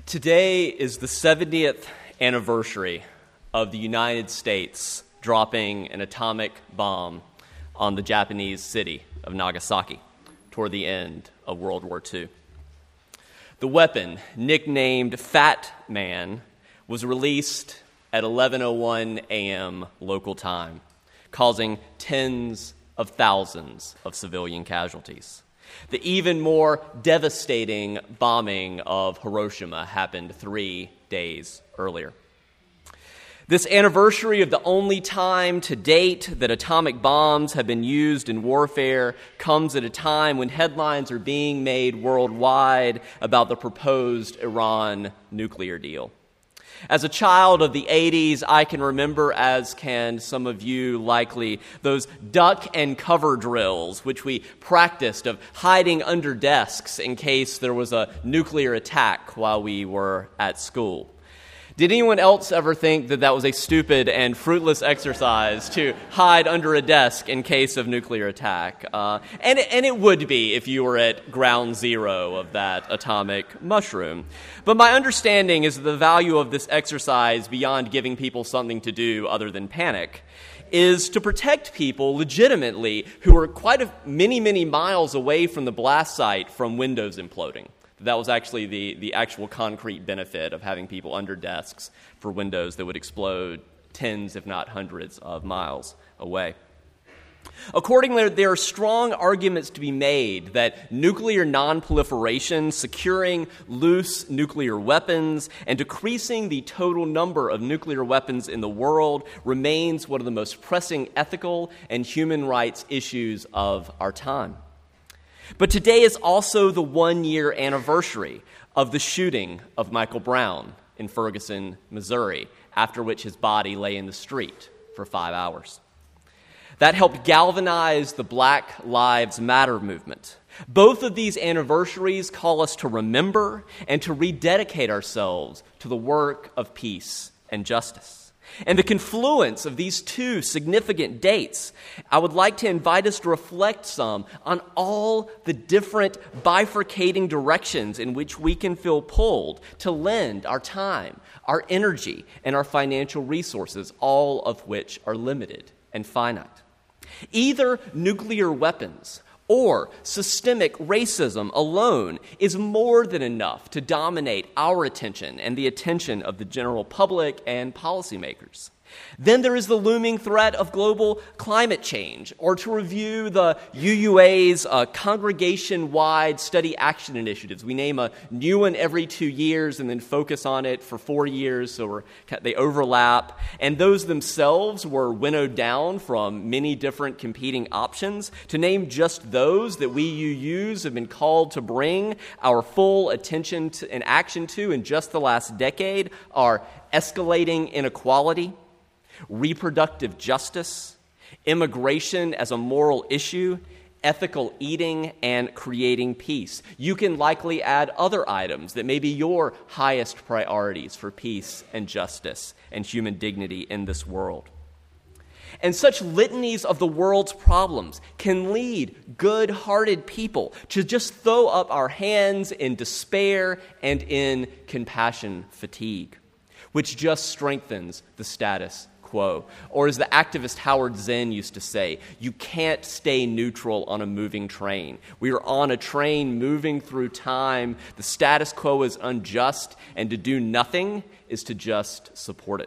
Today is the 70th anniversary of the United States dropping an atomic bomb on the Japanese city of Nagasaki toward the end of World War II. The weapon, nicknamed Fat Man, was released at 11:01 a.m. local time, causing tens of thousands of civilian casualties. The even more devastating bombing of Hiroshima happened 3 days earlier. This anniversary of the only time to date that atomic bombs have been used in warfare comes at a time when headlines are being made worldwide about the proposed Iran nuclear deal. As a child of the 80s, I can remember, as can some of you likely, those duck and cover drills which we practiced of hiding under desks in case there was a nuclear attack while we were at school. Did anyone else ever think that that was a stupid and fruitless exercise to hide under a desk in case of nuclear attack? And it would be if you were at ground zero of that atomic mushroom. But my understanding is that the value of this exercise, beyond giving people something to do other than panic, is to protect people legitimately who are many miles away from the blast site from windows imploding. That was actually the actual concrete benefit of having people under desks for windows that would explode tens, if not hundreds, of miles away. Accordingly, there are strong arguments to be made that nuclear nonproliferation, securing loose nuclear weapons, and decreasing the total number of nuclear weapons in the world remains one of the most pressing ethical and human rights issues of our time. But today is also the 1-year anniversary of the shooting of Michael Brown in Ferguson, Missouri, after which his body lay in the street for 5 hours. That helped galvanize the Black Lives Matter movement. Both of these anniversaries call us to remember and to rededicate ourselves to the work of peace and justice. And the confluence of these two significant dates, I would like to invite us to reflect some on all the different bifurcating directions in which we can feel pulled to lend our time, our energy, and our financial resources, all of which are limited and finite. Either nuclear weapons or systemic racism alone is more than enough to dominate our attention and the attention of the general public and policymakers. Then there is the looming threat of global climate change, or to review the UUA's congregation-wide study action initiatives. We name a new one every 2 years and then focus on it for 4 years, so they overlap. And those themselves were winnowed down from many different competing options. To name just those that we UUs have been called to bring our full attention to, and action to in just the last decade are escalating inequality, reproductive justice, immigration as a moral issue, ethical eating, and creating peace. You can likely add other items that may be your highest priorities for peace and justice and human dignity in this world. And such litanies of the world's problems can lead good-hearted people to just throw up our hands in despair and in compassion fatigue, which just strengthens the status quo. Or as the activist Howard Zinn used to say, you can't stay neutral on a moving train. We are on a train moving through time. The status quo is unjust, and to do nothing is to just support it.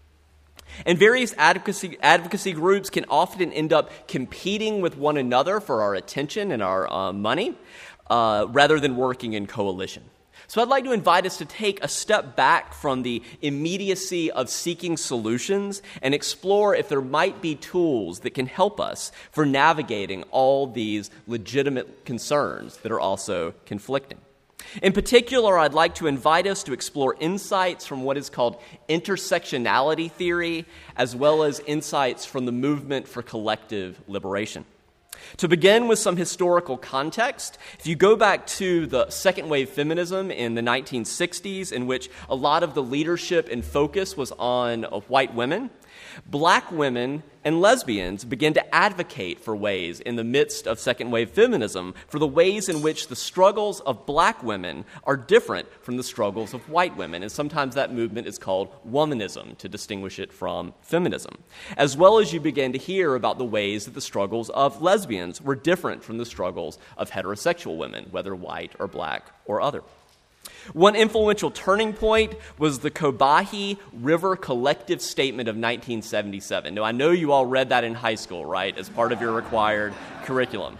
And various advocacy groups can often end up competing with one another for our attention and our money rather than working in coalition. So I'd like to invite us to take a step back from the immediacy of seeking solutions and explore if there might be tools that can help us for navigating all these legitimate concerns that are also conflicting. In particular, I'd like to invite us to explore insights from what is called intersectionality theory, as well as insights from the movement for collective liberation. To begin with some historical context, if you go back to the second wave feminism in the 1960s, in which a lot of the leadership and focus was on white women, black women and lesbians began to advocate for ways in the midst of second-wave feminism for the ways in which the struggles of black women are different from the struggles of white women. And sometimes that movement is called womanism to distinguish it from feminism. As well as you began to hear about the ways that the struggles of lesbians were different from the struggles of heterosexual women, whether white or black or other. One influential turning point was the Combahee River Collective Statement of 1977. Now, I know you all read that in high school, right, as part of your required curriculum.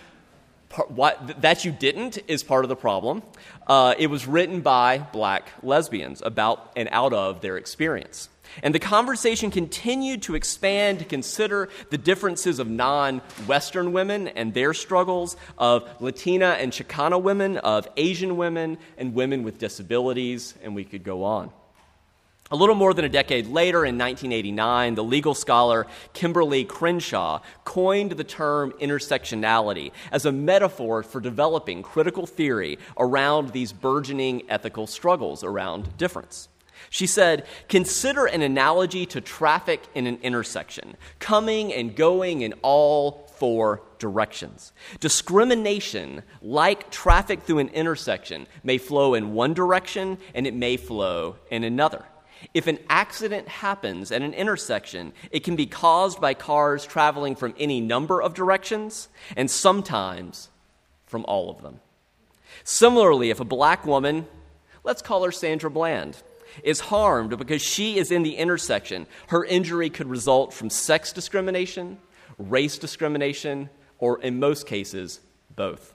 That you didn't is part of the problem. It was written by black lesbians about and out of their experience. And the conversation continued to expand to consider the differences of non-Western women and their struggles, of Latina and Chicana women, of Asian women, and women with disabilities, and we could go on. A little more than a decade later, in 1989, the legal scholar Kimberly Crenshaw coined the term intersectionality as a metaphor for developing critical theory around these burgeoning ethical struggles around difference. She said, "Consider an analogy to traffic in an intersection, coming and going in all four directions. Discrimination, like traffic through an intersection, may flow in one direction and it may flow in another. If an accident happens at an intersection, it can be caused by cars traveling from any number of directions and sometimes from all of them. Similarly, if a black woman, let's call her Sandra Bland, is harmed because she is in the intersection, her injury could result from sex discrimination, race discrimination, or in most cases, both.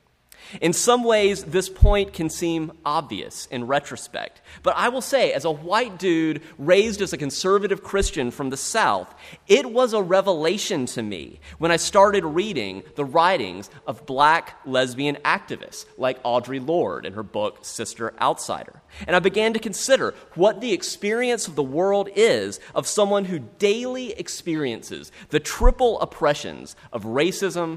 In some ways, this point can seem obvious in retrospect. But I will say, as a white dude raised as a conservative Christian from the South, it was a revelation to me when I started reading the writings of black lesbian activists like Audre Lorde in her book, Sister Outsider. And I began to consider what the experience of the world is of someone who daily experiences the triple oppressions of racism,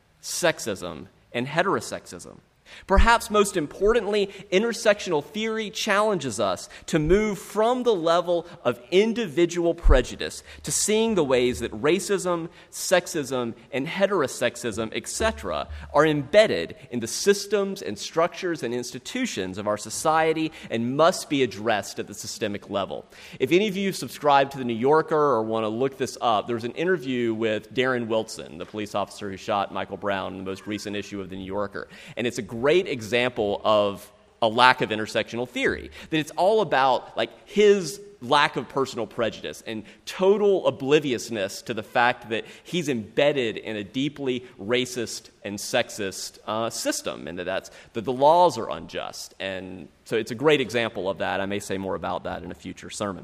sexism, and heterosexism. Perhaps most importantly, intersectional theory challenges us to move from the level of individual prejudice to seeing the ways that racism, sexism, and heterosexism, etc., are embedded in the systems and structures and institutions of our society and must be addressed at the systemic level. If any of you subscribe to The New Yorker or want to look this up, there's an interview with Darren Wilson, the police officer who shot Michael Brown in the most recent issue of The New Yorker. And it's a great example of a lack of intersectional theory, that it's all about like his lack of personal prejudice and total obliviousness to the fact that he's embedded in a deeply racist and sexist system, and that the laws are unjust. And so it's a great example of that. I may say more about that in a future sermon.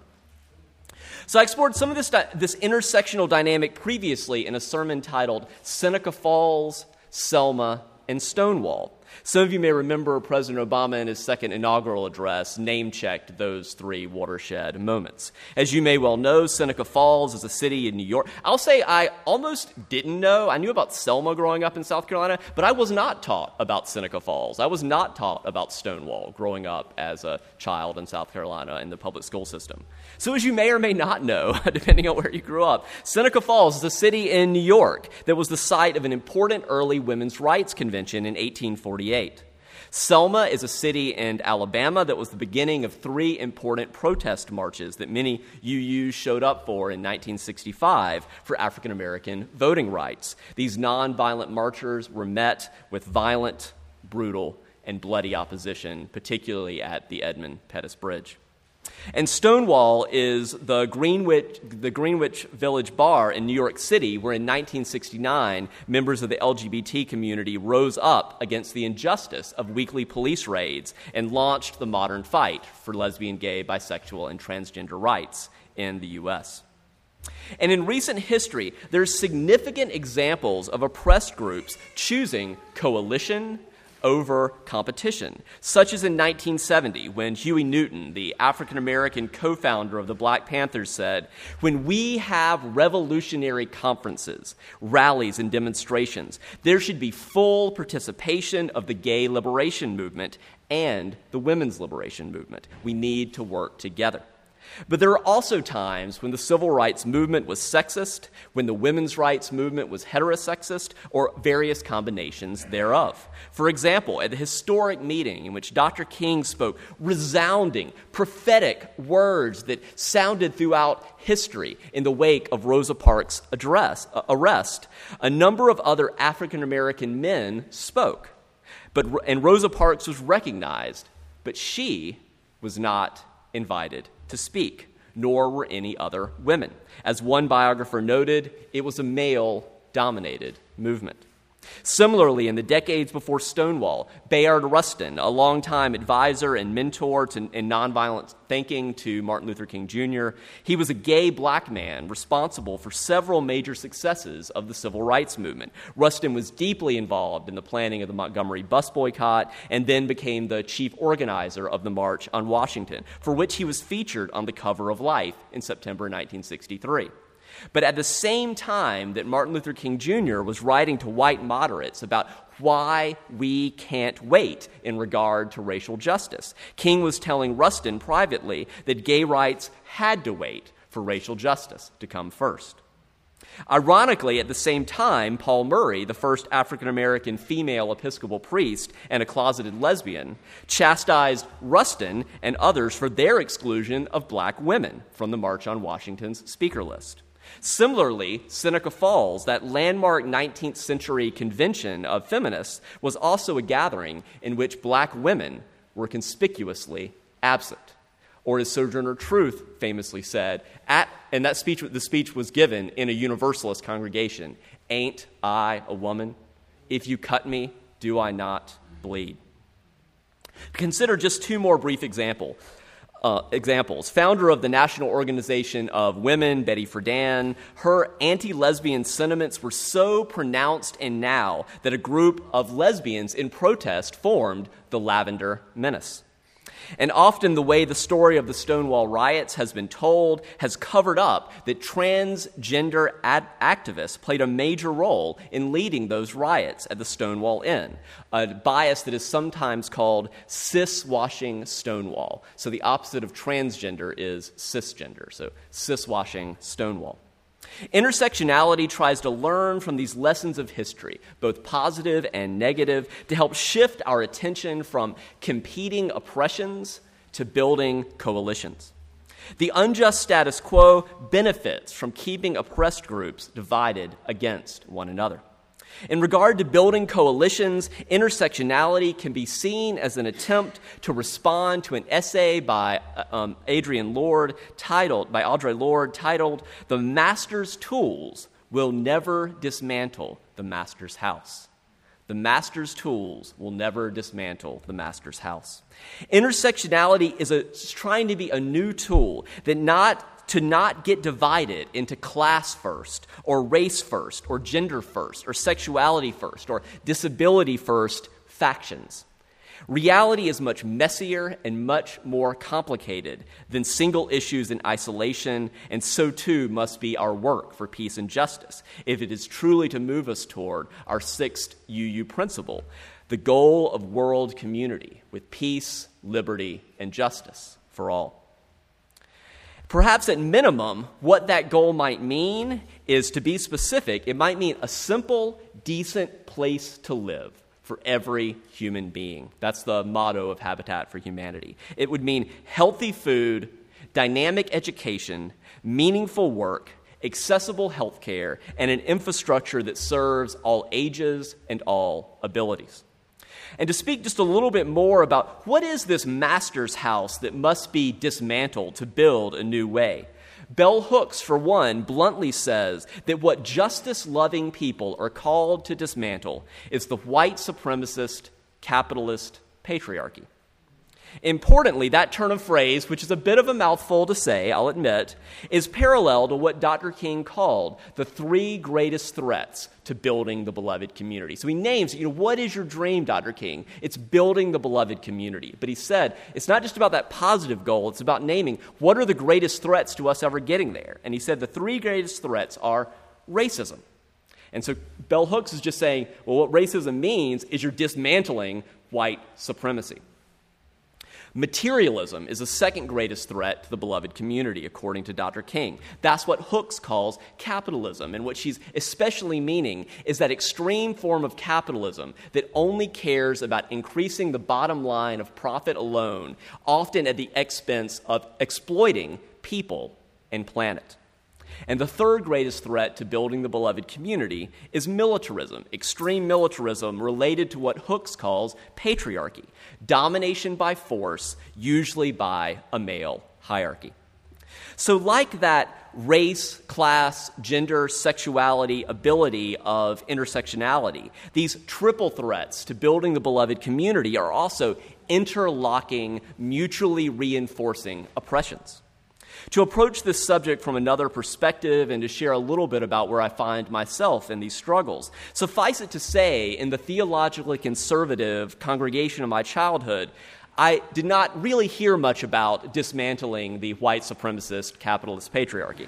So I explored some of this intersectional dynamic previously in a sermon titled Seneca Falls, Selma, and Stonewall. Some of you may remember President Obama in his second inaugural address name-checked those three watershed moments. As you may well know, Seneca Falls is a city in New York. I'll say I almost didn't know. I knew about Selma growing up in South Carolina, but I was not taught about Seneca Falls. I was not taught about Stonewall growing up as a child in South Carolina in the public school system. So as you may or may not know, depending on where you grew up, Seneca Falls is a city in New York that was the site of an important early women's rights convention in 1848. Selma is a city in Alabama that was the beginning of three important protest marches that many UUs showed up for in 1965 for African American voting rights. These nonviolent marchers were met with violent, brutal, and bloody opposition, particularly at the Edmund Pettus Bridge. And Stonewall is the Greenwich Village Bar in New York City, where in 1969, members of the LGBT community rose up against the injustice of weekly police raids and launched the modern fight for lesbian, gay, bisexual, and transgender rights in the U.S. And in recent history, there's significant examples of oppressed groups choosing coalition over competition, such as in 1970 when Huey Newton, the African-American co-founder of the Black Panthers, said, "When we have revolutionary conferences, rallies, and demonstrations, there should be full participation of the gay liberation movement and the women's liberation movement. We need to work together." But there are also times when the civil rights movement was sexist, when the women's rights movement was heterosexist, or various combinations thereof. For example, at the historic meeting in which Dr. King spoke resounding, prophetic words that sounded throughout history in the wake of Rosa Parks' arrest, a number of other African American men spoke. And Rosa Parks was recognized, but she was not invited to speak, nor were any other women. As one biographer noted, it was a male-dominated movement. Similarly, in the decades before Stonewall, Bayard Rustin, a longtime advisor and mentor in nonviolent thinking to Martin Luther King Jr., he was a gay black man responsible for several major successes of the civil rights movement. Rustin was deeply involved in the planning of the Montgomery bus boycott and then became the chief organizer of the March on Washington, for which he was featured on the cover of Life in September 1963. But at the same time that Martin Luther King Jr. was writing to white moderates about why we can't wait in regard to racial justice, King was telling Rustin privately that gay rights had to wait for racial justice to come first. Ironically, at the same time, Paul Murray, the first African-American female Episcopal priest and a closeted lesbian, chastised Rustin and others for their exclusion of black women from the March on Washington's speaker list. Similarly, Seneca Falls, that landmark 19th century convention of feminists, was also a gathering in which black women were conspicuously absent. Or as Sojourner Truth famously said, and the speech was given in a Universalist congregation, "Ain't I a woman? If you cut me, do I not bleed?" Consider just two more brief examples. Founder of the National Organization of Women, Betty Friedan, her anti-lesbian sentiments were so pronounced and now that a group of lesbians in protest formed the Lavender Menace. And often the way the story of the Stonewall riots has been told has covered up that transgender activists played a major role in leading those riots at the Stonewall Inn, a bias that is sometimes called cis-washing Stonewall. So the opposite of transgender is cisgender, so cis-washing Stonewall. Intersectionality tries to learn from these lessons of history, both positive and negative, to help shift our attention from competing oppressions to building coalitions. The unjust status quo benefits from keeping oppressed groups divided against one another. In regard to building coalitions, intersectionality can be seen as an attempt to respond to an essay by Audre Lorde titled, "The Master's Tools Will Never Dismantle the Master's House." The master's tools will never dismantle the master's house. Intersectionality is trying to be a new tool that not get divided into class first, or race first, or gender first, or sexuality first, or disability first factions. Reality is much messier and much more complicated than single issues in isolation, and so too must be our work for peace and justice, if it is truly to move us toward our sixth UU principle, the goal of world community with peace, liberty, and justice for all. Perhaps at minimum, what that goal might mean is, to be specific, it might mean a simple, decent place to live for every human being. That's the motto of Habitat for Humanity. It would mean healthy food, dynamic education, meaningful work, accessible health care, and an infrastructure that serves all ages and all abilities. And to speak just a little bit more about what is this master's house that must be dismantled to build a new way, Bell Hooks, for one, bluntly says that what justice-loving people are called to dismantle is the white supremacist capitalist patriarchy. Importantly, that turn of phrase, which is a bit of a mouthful to say, I'll admit, is parallel to what Dr. King called the three greatest threats to building the beloved community. So he names, what is your dream, Dr. King? It's building the beloved community. But he said, it's not just about that positive goal, it's about naming what are the greatest threats to us ever getting there. And he said the three greatest threats are racism. And so Bell Hooks is just saying, well, what racism means is you're dismantling white supremacy. Materialism is the second greatest threat to the beloved community, according to Dr. King. That's what Hooks calls capitalism, and what she's especially meaning is that extreme form of capitalism that only cares about increasing the bottom line of profit alone, often at the expense of exploiting people and planet. And the third greatest threat to building the beloved community is militarism, extreme militarism related to what Hooks calls patriarchy, domination by force, usually by a male hierarchy. So like that race, class, gender, sexuality, ability of intersectionality, these triple threats to building the beloved community are also interlocking, mutually reinforcing oppressions. To approach this subject from another perspective and to share a little bit about where I find myself in these struggles, suffice it to say, in the theologically conservative congregation of my childhood, I did not really hear much about dismantling the white supremacist capitalist patriarchy.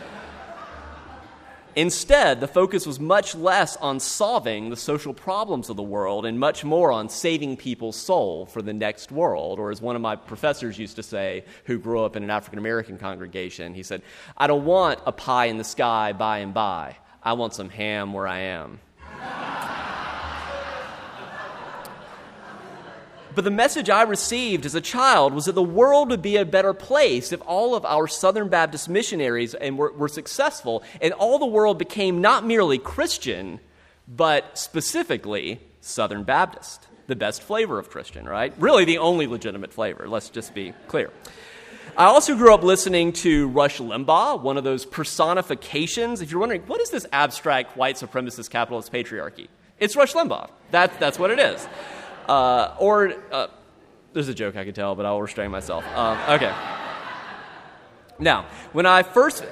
Instead, the focus was much less on solving the social problems of the world and much more on saving people's soul for the next world. Or as one of my professors used to say, who grew up in an African-American congregation, he said, "I don't want a pie in the sky by and by. I want some ham where I am." But the message I received as a child was that the world would be a better place if all of our Southern Baptist missionaries were successful, and all the world became not merely Christian, but specifically Southern Baptist, the best flavor of Christian, right? Really the only legitimate flavor, let's just be clear. I also grew up listening to Rush Limbaugh, one of those personifications. If you're wondering, what is this abstract white supremacist capitalist patriarchy? It's Rush Limbaugh. That's what it is. There's a joke I could tell, but I'll restrain myself. Okay. Now, when I first,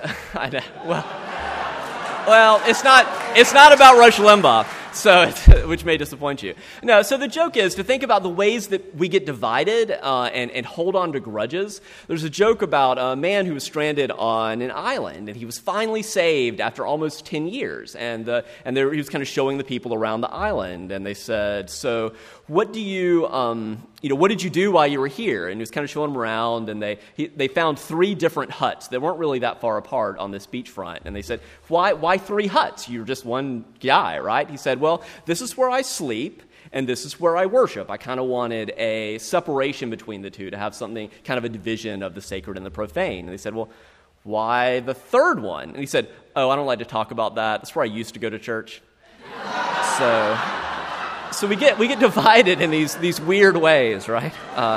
well, it's not about Rush Limbaugh, which may disappoint you. No, so the joke is to think about the ways that we get divided and hold on to grudges. There's a joke about a man who was stranded on an island, and he was finally saved after almost 10 years. And he was kind of showing the people around the island, and they said, "So, what did you do while you were here?" And he was kind of showing them around, and they found 3 different huts. They weren't really that far apart on this beachfront. And they said, "Why 3 huts? You're just one guy, right?" He said, "Well, this is where I sleep, and this is where I worship." I kind of wanted a separation between the two, to have something, kind of a division of the sacred and the profane. And they said, "Well, why the third one?" And he said, "Oh, I don't like to talk about that. That's where I used to go to church." So we get divided in these weird ways, right?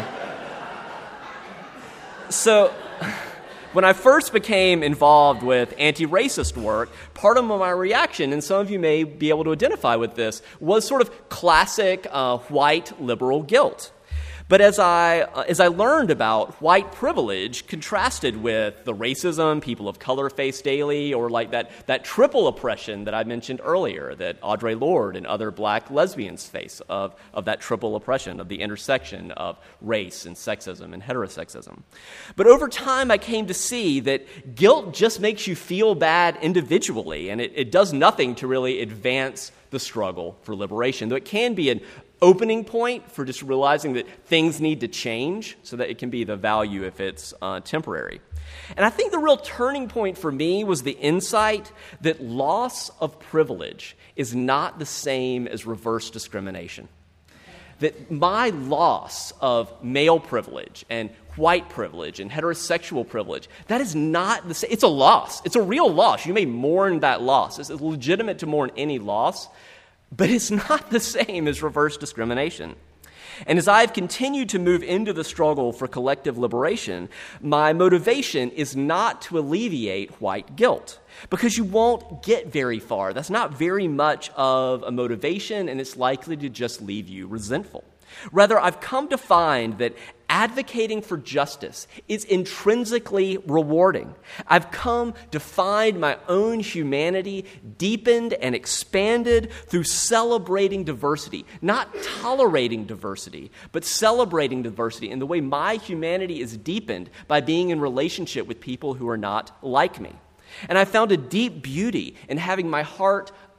So when I first became involved with anti-racist work, part of my reaction, and some of you may be able to identify with this, was sort of classic white liberal guilt. But as I learned about white privilege contrasted with the racism people of color face daily, or like that triple oppression that I mentioned earlier, that Audre Lorde and other black lesbians face, of that triple oppression, of the intersection of race and sexism and heterosexism. But over time, I came to see that guilt just makes you feel bad individually, and it does nothing to really advance the struggle for liberation, though it can be an opening point for just realizing that things need to change so that it can be the value if it's temporary. And I think the real turning point for me was the insight that loss of privilege is not the same as reverse discrimination. That my loss of male privilege and white privilege and heterosexual privilege, that is not the same. It's a loss. It's a real loss. You may mourn that loss. It's legitimate to mourn any loss, but it's not the same as reverse discrimination. And as I've continued to move into the struggle for collective liberation, my motivation is not to alleviate white guilt, because you won't get very far. That's not very much of a motivation, and it's likely to just leave you resentful. Rather, I've come to find that advocating for justice is intrinsically rewarding. I've come to find my own humanity deepened and expanded through celebrating diversity, not tolerating diversity, but celebrating diversity in the way my humanity is deepened by being in relationship with people who are not like me. And I found a deep beauty in having my heart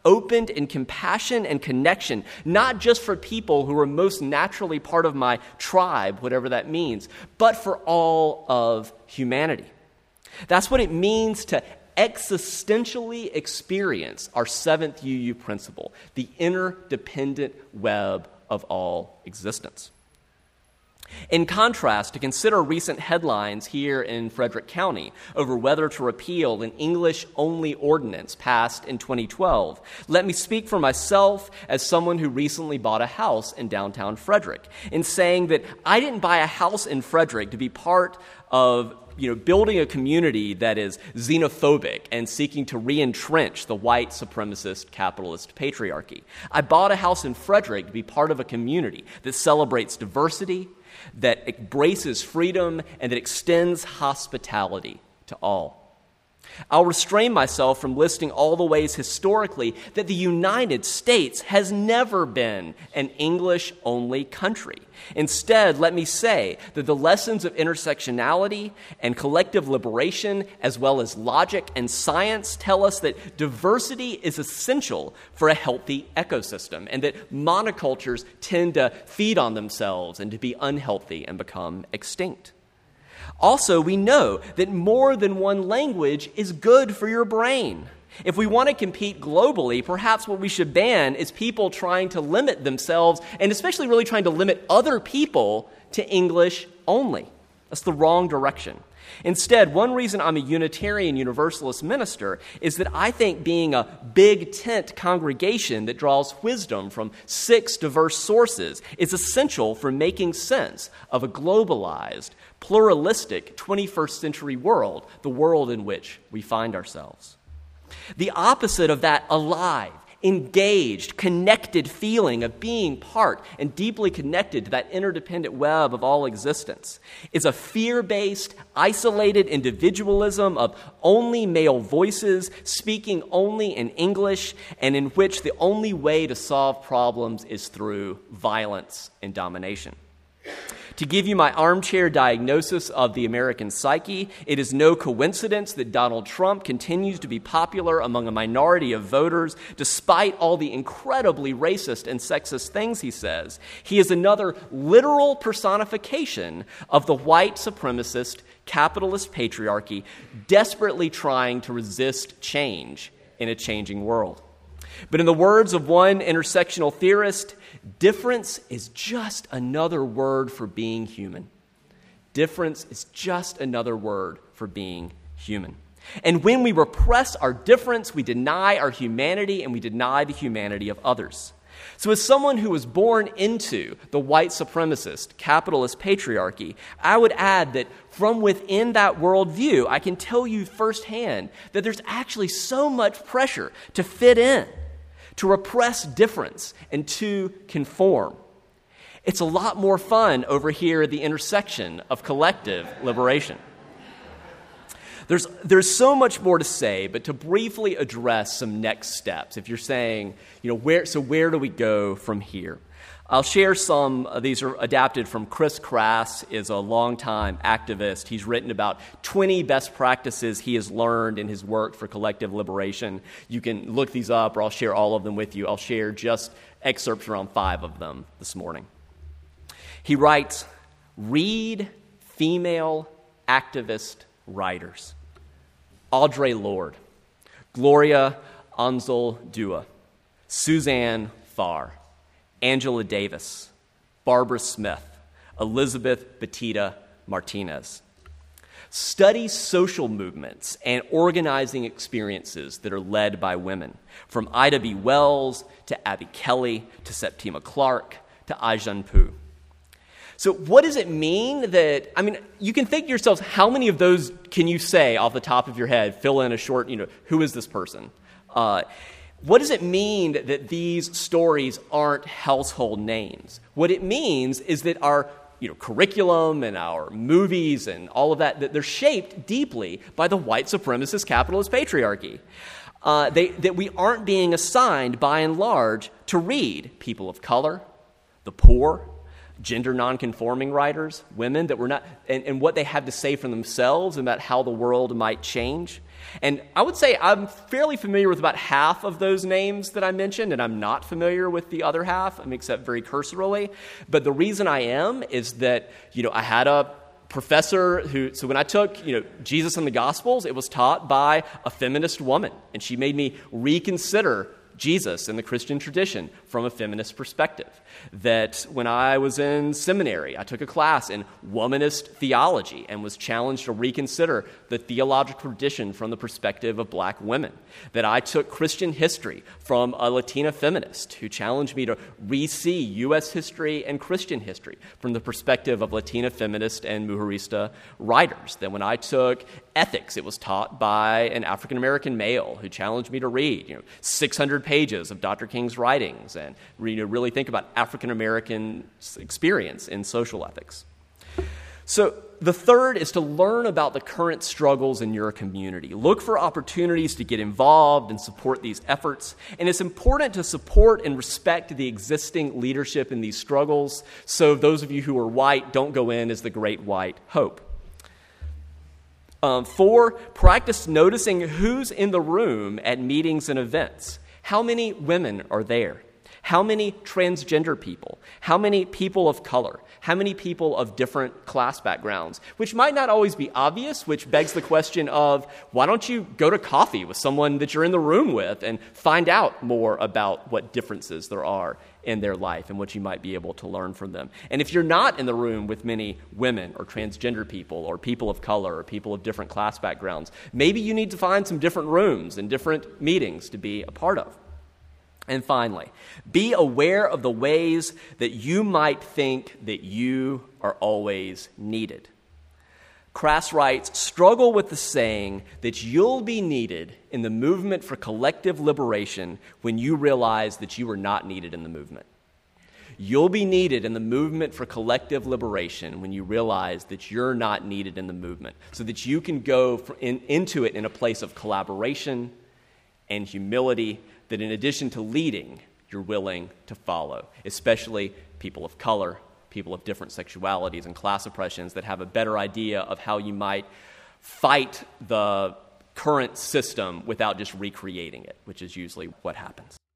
opened in compassion and connection, not just for people who are most naturally part of my tribe, whatever that means, but for all of humanity. That's what it means to existentially experience our seventh UU principle, the interdependent web of all existence. In contrast, to consider recent headlines here in Frederick County over whether to repeal an English-only ordinance passed in 2012, let me speak for myself as someone who recently bought a house in downtown Frederick in saying that I didn't buy a house in Frederick to be part of building a community that is xenophobic and seeking to re-entrench the white supremacist capitalist patriarchy. I bought a house in Frederick to be part of a community that celebrates diversity, that embraces freedom, and that extends hospitality to all. I'll restrain myself from listing all the ways historically that the United States has never been an English-only country. Instead, let me say that the lessons of intersectionality and collective liberation, as well as logic and science, tell us that diversity is essential for a healthy ecosystem, and that monocultures tend to feed on themselves and to be unhealthy and become extinct. Also, we know that more than one language is good for your brain. If we want to compete globally, perhaps what we should ban is people trying to limit themselves, and especially really trying to limit other people to English only. That's the wrong direction. Instead, one reason I'm a Unitarian Universalist minister is that I think being a big tent congregation that draws wisdom from 6 diverse sources is essential for making sense of a globalized, pluralistic 21st century world, the world in which we find ourselves. The opposite of that alive, engaged, connected feeling of being part and deeply connected to that interdependent web of all existence is a fear-based, isolated individualism of only male voices, speaking only in English, and in which the only way to solve problems is through violence and domination. To give you my armchair diagnosis of the American psyche, it is no coincidence that Donald Trump continues to be popular among a minority of voters despite all the incredibly racist and sexist things he says. He is another literal personification of the white supremacist capitalist patriarchy desperately trying to resist change in a changing world. But in the words of one intersectional theorist, difference is just another word for being human. Difference is just another word for being human. And when we repress our difference, we deny our humanity and we deny the humanity of others. So as someone who was born into the white supremacist capitalist patriarchy, I would add that from within that worldview, I can tell you firsthand that there's actually so much pressure to fit in, to repress difference, and to conform. It's a lot more fun over here at the intersection of collective liberation. There's so much more to say, but to briefly address some next steps, if you're saying, where do we go from here? I'll share some. These are adapted from Chris Crass, is a longtime activist. He's written about 20 best practices he has learned in his work for collective liberation. You can look these up, or I'll share all of them with you. I'll share just excerpts around 5 of them this morning. He writes, read female activist writers. Audre Lorde, Gloria Anzaldúa, Suzanne Farr, Angela Davis, Barbara Smith, Elizabeth Batista Martinez. Study social movements and organizing experiences that are led by women, from Ida B. Wells to Abby Kelly to Septima Clark to Ai-jen Poo. So what does it mean that, you can think to yourselves, how many of those can you say off the top of your head, fill in a short, who is this person? What does it mean that these stories aren't household names? What it means is that our curriculum and our movies and all of that they're shaped deeply by the white supremacist capitalist patriarchy. That we aren't being assigned, by and large, to read people of color, the poor, gender nonconforming writers, women that were not, and what they had to say for themselves about how the world might change. And I would say I'm fairly familiar with about half of those names that I mentioned, and I'm not familiar with the other half, except very cursorily. But the reason I am is that, I had a professor so when I took, Jesus and the Gospels, it was taught by a feminist woman, and she made me reconsider Jesus and the Christian tradition from a feminist perspective. That when I was in seminary, I took a class in womanist theology and was challenged to reconsider the theological tradition from the perspective of black women. That I took Christian history from a Latina feminist who challenged me to re-see U.S. history and Christian history from the perspective of Latina feminist and Mujerista writers. That when I took ethics, it was taught by an African-American male who challenged me to read 600 pages of Dr. King's writings and really think about African-American experience in social ethics. So the third is to learn about the current struggles in your community. Look for opportunities to get involved and support these efforts. And it's important to support and respect the existing leadership in these struggles. So those of you who are white, don't go in as the great white hope. 4, practice noticing who's in the room at meetings and events. How many women are there? How many transgender people? How many people of color? How many people of different class backgrounds? Which might not always be obvious, which begs the question of, why don't you go to coffee with someone that you're in the room with and find out more about what differences there are in their life and what you might be able to learn from them. And if you're not in the room with many women or transgender people or people of color or people of different class backgrounds, maybe you need to find some different rooms and different meetings to be a part of. And finally, be aware of the ways that you might think that you are always needed. Crass writes, struggle with the saying that you'll be needed in the movement for collective liberation when you realize that you are not needed in the movement. You'll be needed in the movement for collective liberation when you realize that you're not needed in the movement, so that you can go into it in a place of collaboration and humility, that in addition to leading, you're willing to follow, especially people of color, people of different sexualities and class oppressions that have a better idea of how you might fight the current system without just recreating it, which is usually what happens.